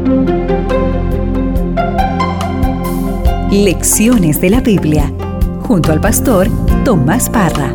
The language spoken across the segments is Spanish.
Lecciones de la Biblia, junto al pastor Tomás Parra.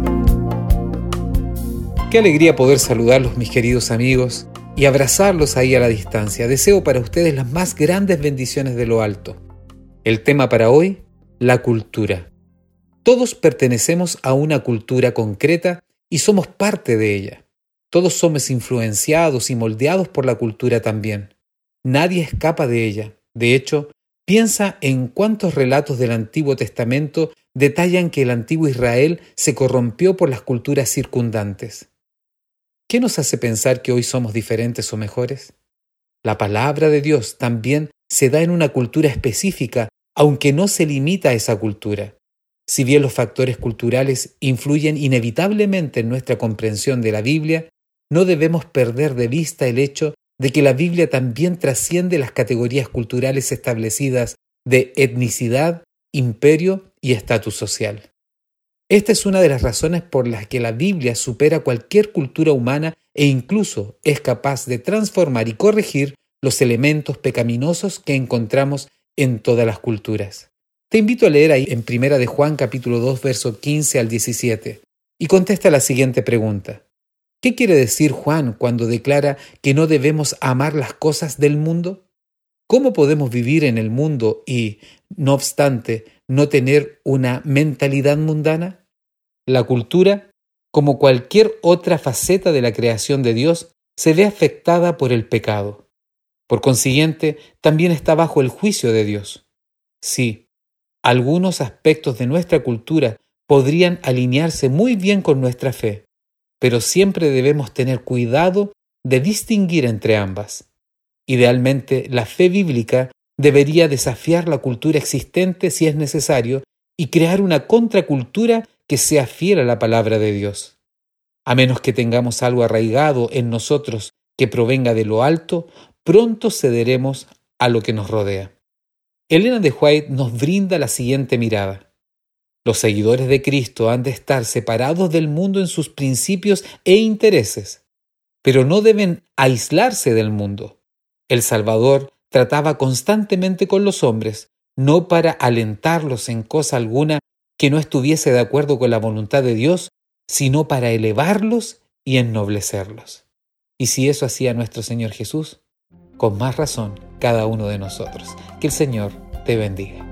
Qué alegría poder saludarlos, mis queridos amigos, y abrazarlos ahí a la distancia. Deseo para ustedes las más grandes bendiciones de lo alto. El tema para hoy, la cultura. Todos pertenecemos a una cultura concreta y somos parte de ella. Todos somos influenciados y moldeados por la cultura también. Nadie escapa de ella. De hecho, piensa en cuántos relatos del Antiguo Testamento detallan que el antiguo Israel se corrompió por las culturas circundantes. ¿Qué nos hace pensar que hoy somos diferentes o mejores? La palabra de Dios también se da en una cultura específica, aunque no se limita a esa cultura. Si bien los factores culturales influyen inevitablemente en nuestra comprensión de la Biblia, no debemos perder de vista el hecho de que la Biblia también trasciende las categorías culturales establecidas de etnicidad, imperio y estatus social. Esta es una de las razones por las que la Biblia supera cualquier cultura humana e incluso es capaz de transformar y corregir los elementos pecaminosos que encontramos en todas las culturas. Te invito a leer ahí en 1 de Juan capítulo 2, verso 15 al 17 y contesta la siguiente pregunta. ¿Qué quiere decir Juan cuando declara que no debemos amar las cosas del mundo? ¿Cómo podemos vivir en el mundo y, no obstante, no tener una mentalidad mundana? La cultura, como cualquier otra faceta de la creación de Dios, se ve afectada por el pecado. Por consiguiente, también está bajo el juicio de Dios. Sí, algunos aspectos de nuestra cultura podrían alinearse muy bien con nuestra fe, pero siempre debemos tener cuidado de distinguir entre ambas. Idealmente, la fe bíblica debería desafiar la cultura existente si es necesario y crear una contracultura que sea fiel a la palabra de Dios. A menos que tengamos algo arraigado en nosotros que provenga de lo alto, pronto cederemos a lo que nos rodea. Ellen G. White nos brinda la siguiente mirada. Los seguidores de Cristo han de estar separados del mundo en sus principios e intereses, pero no deben aislarse del mundo. El Salvador trataba constantemente con los hombres, no para alentarlos en cosa alguna que no estuviese de acuerdo con la voluntad de Dios, sino para elevarlos y ennoblecerlos. Y si eso hacía nuestro Señor Jesús, con más razón cada uno de nosotros. Que el Señor te bendiga.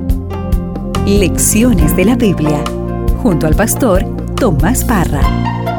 Lecciones de la Biblia, junto al pastor Tomás Parra.